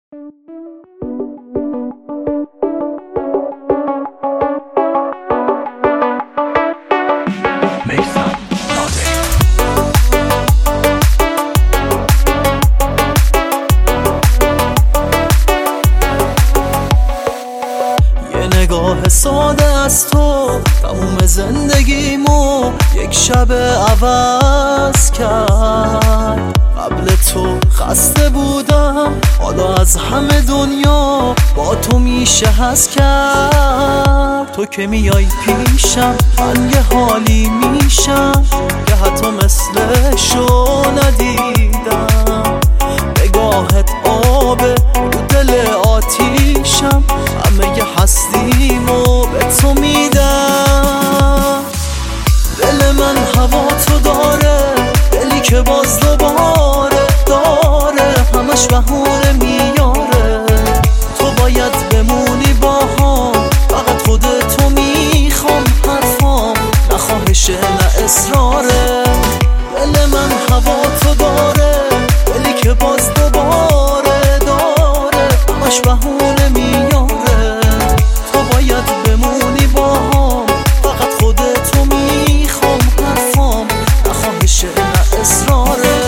نگاه ساده از تو تموم زندگیمو یک شب عوض کرد. قبل تو خسته بودم، حالا از همه دنیا با تو میشه حس کرد. تو که میای پیشم من یه حالی میشم که حتی مثلشو ندیدم. نگاهت آبه رو دل آتیشم، همه یه هستیمو به تو میدم. دل من هوا تو داره، دلی که باز دوباره داره همش بهونه میاره. تو باید بمونی باهام، فقط خودتو میخوام، حرفام نه خواهشه نه اصراره. دل من هوا تو داره، دلی که باز دوباره داره همش بهونه میاره. تو باید بمونی باهام، فقط خودتو میخوام، حرفام نه خواهشه نه اصراره.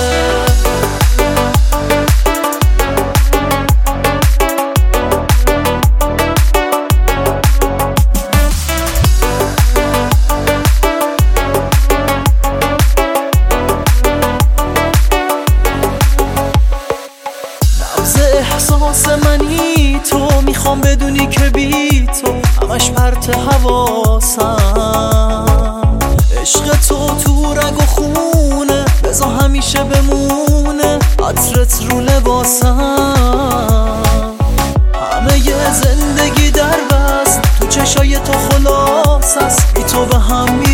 احساس منی تو، میخوام بدونی که بی تو همش پرت حواسم. عشق تو رگ و خونه، بذار همیشه بمونه عطرت رو لباسم. همه یه زندگی در بست تو چشای تو خلاص است، بی تو به هم